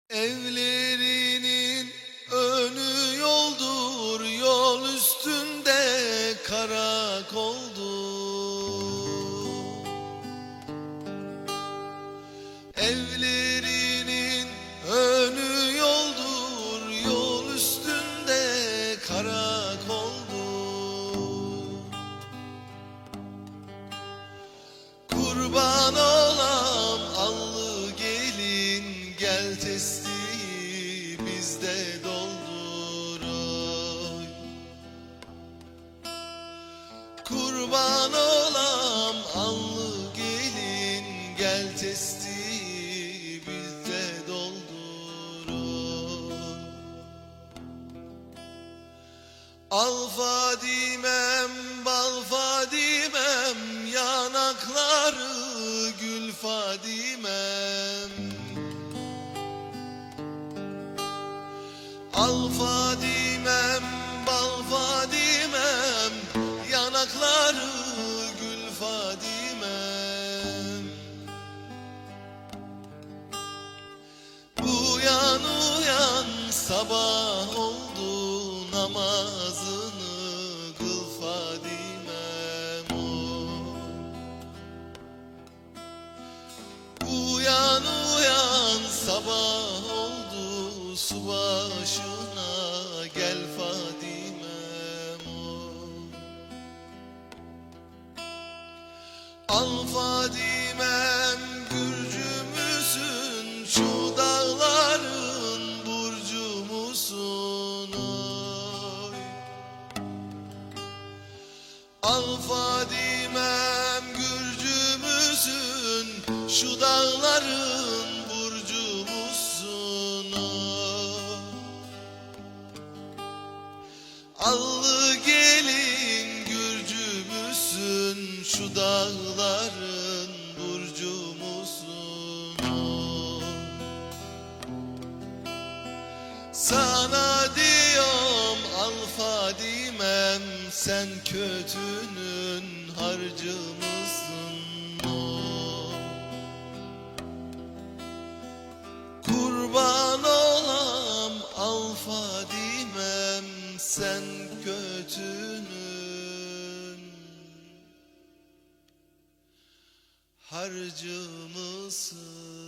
Evlerinin önü yoldur, yol üstünde karakoldur. Evlerinin önü yoldur, yol üstünde karakoldur. Kurban olam allı gelin, gel testi bizde doldur oy. Kurban olam allı gelin, gel testi bizde doldur oy. Al Fadimem, bal Fadimem, yanakları gül Fadimem. Al Fadimem, bal Fadimem, yanakları gül Fadimem. Uyan uyan, sabah oldu, namazını kıl Fadimem oy. Uyan uyan, sabah oldu, su başına gel Fadimem oy. Al Fadimem, Gürcü müsün, şu dağların burcu musun oy. Al Fadimem, Gürcü müsün, şu dağların burcu musun oy. Allı gelin, Gürcü müsün, şu dağların burcu musun oy. Sana diyorum al Fadimem, sen kötünün harcı mısın oy. Kurban olam al Fadimem, sen kötünün harcı mısın?